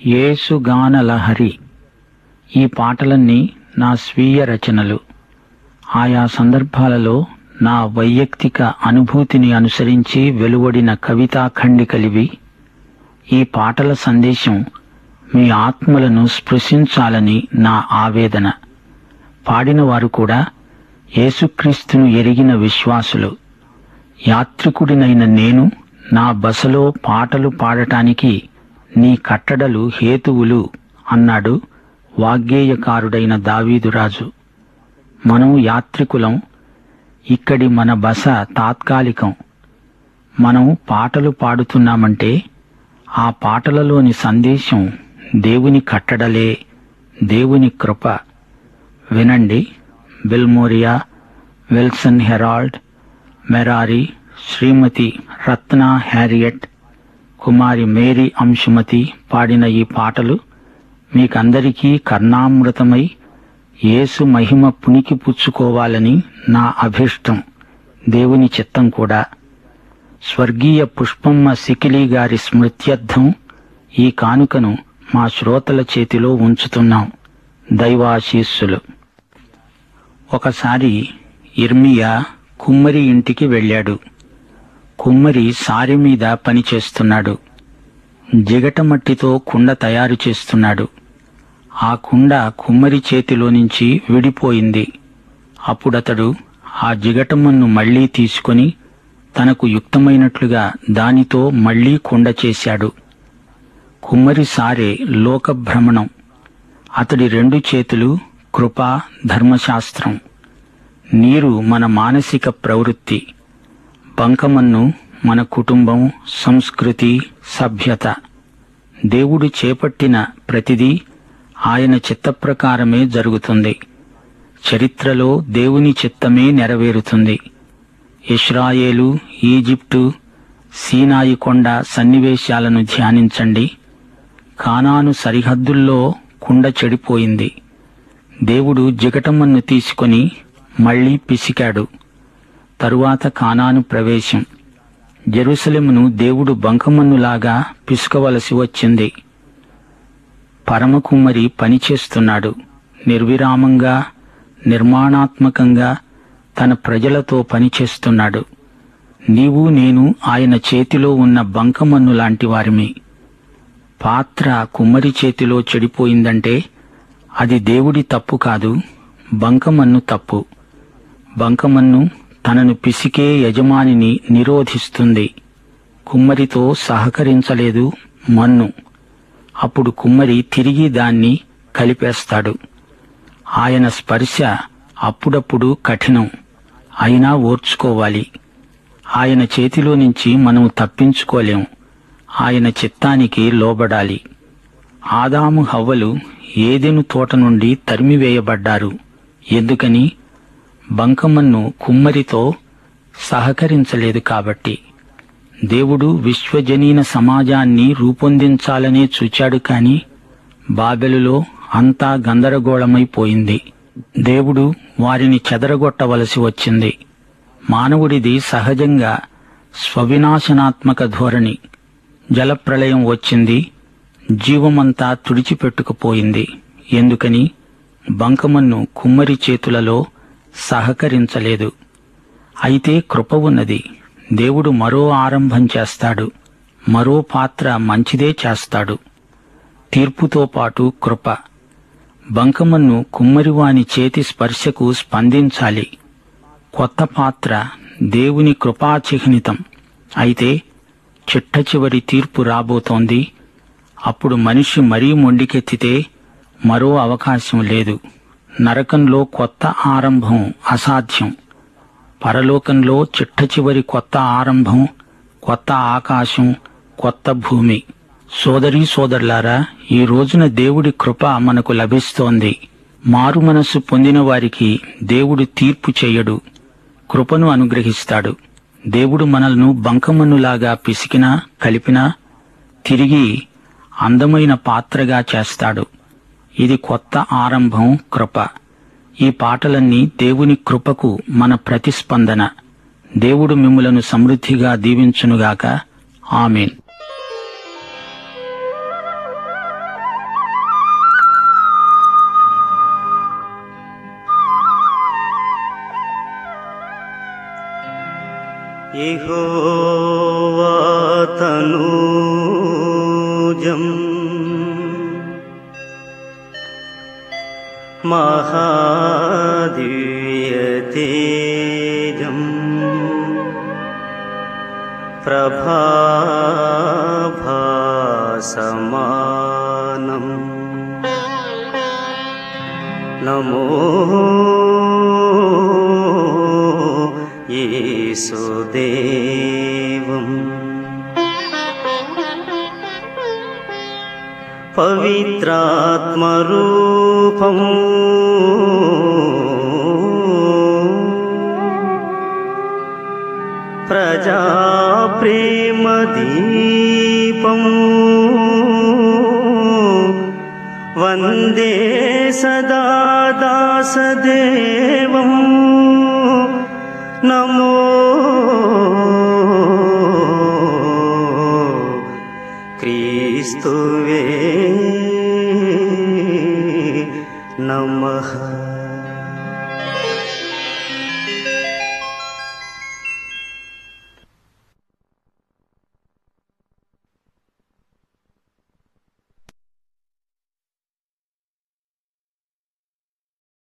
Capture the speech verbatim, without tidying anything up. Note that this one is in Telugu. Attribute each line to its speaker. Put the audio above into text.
Speaker 1: యేసుగాన లహరి. ఈ పాటలన్నీ నా స్వీయ రచనలు. ఆయా సందర్భాలలో నా వైయక్తిక అనుభూతిని అనుసరించి వెలువడిన కవితా ఖండికలివి. ఈ పాటల సందేశం మీ ఆత్మలను స్పృశించాలని నా ఆవేదన. పాడినవారు కూడా యేసుక్రీస్తును ఎరిగిన విశ్వాసులు. యాత్రికుడినైన నేను నా బసలో పాటలు పాడటానికి నీ కట్టడలు హేతువులు అన్నాడు వాగ్గేయకారుడైన దావీదురాజు. మనం యాత్రికులం. ఇక్కడి మన బస తాత్కాలికం. మనం పాటలు పాడుతున్నామంటే ఆ పాటలలోని సందేశం దేవుని కట్టడలే, దేవుని కృప. వినండి. Bilimoria, Wilson Harold, Merari, Shrimati Ratna Harriet, Kumari Mary Amshumathi పాడిన ఈ పాటలు మీకందరికీ కర్ణామృతమై యేసు మహిమ పుణికి పుచ్చుకోవాలని నా అభిష్టం, దేవుని చిత్తం కూడా. స్వర్గీయ పుష్పమ్మ సికిలి గారి స్మృత్యర్థం ఈ కానుకను మా శ్రోతల చేతిలో ఉంచుతున్నాం. దైవాశీస్సులు. ఒకసారి ఇర్మియా కుమ్మరి ఇంటికి వెళ్ళాడు. కుమ్మరి సారె మీద పనిచేస్తున్నాడు. జిగటమట్టితో కుండ తయారు చేస్తున్నాడు. ఆ కుండ కుమ్మరి చేతిలో నుంచి విడిపోయింది. అప్పుడతడు ఆ జిగటమన్ను మళ్లీ తీసుకొని తనకు యుక్తమైనట్లుగా దానితో మళ్లీ కుండ చేశాడు. కుమ్మరి సారె లోకభ్రమణం. అతడి రెండు చేతులు కృప, ధర్మశాస్త్రం. నీరు మన మానసిక ప్రవృత్తి. బంకమన్ను మన కుటుంబం, సంస్కృతి, సభ్యత. దేవుడు చేపట్టిన ప్రతిదీ ఆయన చిత్తప్రకారమే జరుగుతుంది. చరిత్రలో దేవుని చిత్తమే నెరవేరుతుంది. ఇశ్రాయేలు, ఈజిప్టు, సీనాయి కొండ సన్నివేశాలను ధ్యానించండి. కానాను సరిహద్దుల్లో కుండ చెడిపోయింది. దేవుడు జిగటమన్ను తీసుకొని మళ్లీ పిసికాడు. తరువాత కానాను ప్రవేశం. జెరూసలేమును దేవుడు బంకమన్నులాగా పిసుకవలసి వచ్చింది. పరమకుమ్మరి పనిచేస్తున్నాడు. నిర్విరామంగా, నిర్మాణాత్మకంగా తన ప్రజలతో పనిచేస్తున్నాడు. నీవు నేను ఆయన చేతిలో ఉన్న బంకమన్ను లాంటి వారిమి. పాత్ర కుమ్మరి చేతిలో చెడిపోయిందంటే అది దేవుడి తప్పు కాదు, బంకమన్ను తప్పు. బంకమన్ను తనను పిసికే యజమానిని నిరోధిస్తుంది. కుమ్మరితో సహకరించలేదు మన్ను. అప్పుడు కుమ్మరి తిరిగి దాన్ని కలిపేస్తాడు. ఆయన స్పర్శ అప్పుడప్పుడు కఠినం, అయినా ఓర్చుకోవాలి. ఆయన చేతిలో నుంచి మనం తప్పించుకోలేం. ఆయన చిత్తానికి లోబడాలి. ఆదాము హవ్వలు ఏదెను తోట నుండి తరిమివేయబడ్డారు. ఎందుకని? బంకమన్ను కుమ్మరితో సహకరించలేదు కాబట్టి. దేవుడు విశ్వజనీన సమాజాన్ని రూపొందించాలనే చూచాడు కాని బాబెలులో అంతా గందరగోళమైపోయింది. దేవుడు వారిని చెదరగొట్టవలసి వచ్చింది. మానవుడిది సహజంగా స్వవినాశనాత్మక ధోరణి. జలప్రళయం వచ్చింది. జీవమంతా తుడిచిపెట్టుకుపోయింది. ఎందుకని? బంకమన్ను కుమ్మరి చేతులలో సహకరించలేదు. అయితే కృప ఉన్నది. దేవుడు మరో ఆరంభం చేస్తాడు. మరో పాత్ర మంచిదే చేస్తాడు. తీర్పుతో పాటు కృప. బంకమన్ను కుమ్మరివాని చేతి స్పర్శకు స్పందించాలి. కొత్త పాత్ర దేవుని కృపాచిహ్నితం. అయితే చిట్ట చివరి తీర్పు రాబోతోంది. అప్పుడు మనిషి మరీ మొండికెత్తితే మరో అవకాశం లేదు. నరకంలో కొత్త ఆరంభం అసాధ్యం. పరలోకంలో చిట్ట చివరి కొత్త ఆరంభం, కొత్త ఆకాశం, కొత్త భూమి. సోదరీ సోదరులారా, ఈ రోజున దేవుడి కృప మనకు లభిస్తోంది. మారు మనస్సు పొందిన వారికి దేవుడు తీర్పు చెయ్యడు, కృపను అనుగ్రహిస్తాడు. దేవుడు మనల్ని బంకమన్నులాగా పిసికినా కలిపినా తిరిగి అందమైన పాత్రగా చేస్తాడు. ఇది కొత్త ఆరంభం, కృప. ఈ పాటలన్నీ దేవుని కృపకు మన ప్రతిస్పందన. దేవుడు మిమ్ములను సమృద్ధిగా దీవించునుగాక. ఆమేన్.
Speaker 2: యెహోవా తనూజం మహాదివ్యతేజం ప్రభాభాసమానం నమో యేసుదేవం పవిత్రాత్మరూపం ప్రజాప్రేమదీపం వందే సదా దాసదేవం నమో క్రీస్తు